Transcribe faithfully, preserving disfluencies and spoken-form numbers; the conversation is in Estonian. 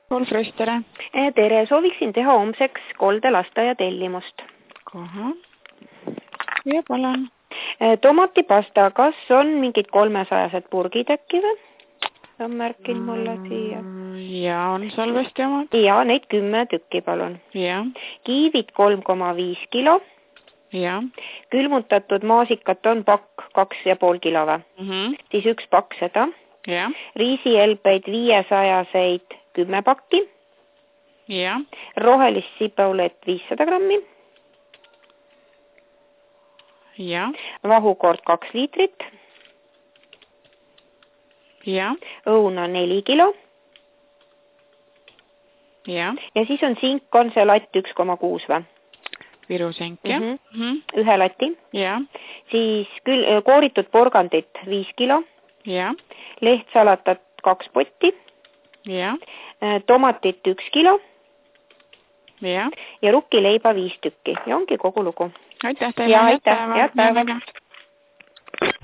Wolf Röst, tere. Tere, sooviksin teha homseks koldelastaja tellimust. Kohe. Ja palun. Tomatipasta, kas on mingid kolmesajased purgid äkki või? On märkinud mulle siia. Ja, on salvesti omad? Ja, neid kümme tükki, palun. Ja. Kiivid kolm koma viis kilo. Ja. Külmutatud maasikat on pakk kaks ja pool kilo või? Mm -hmm. Siis üks pakk seda. Ja. Riisielbeid viiesajaseid kümme pakki. Ja. Rohelist sibaulet viissada grammi. Ja. Vahukord kaks liitrit. Ja. Õuna neli kilo. Ja. Ja siis on sink, on see latt üks koma kuus või? Viru sink, jah. Mm -hmm. Mm -hmm. Ühe lati. Ja. Siis küll kooritud porgandit viis kilo. Ja. Lehtsalatat kaks potti. Ja. Tomatit üks kilo. Ja. Ja rukkileiba viis tükki. Ja ongi kogu lugu. Aitäh teile. Ja aitäh. Head päeva.